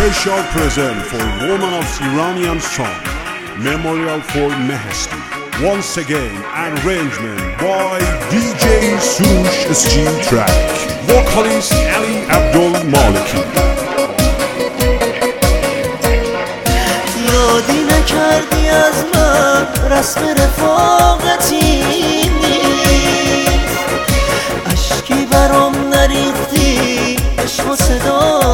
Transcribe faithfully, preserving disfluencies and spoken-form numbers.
special present for Woman of Iranian Song, Memorial for Mehesti. Once again, arrangement by D J Sush S G Track, vocalist Ali Abdul Maliki. یادی نکردی از من رسم رفاقتی نیست، اشکی برام نریختی عشق و صدا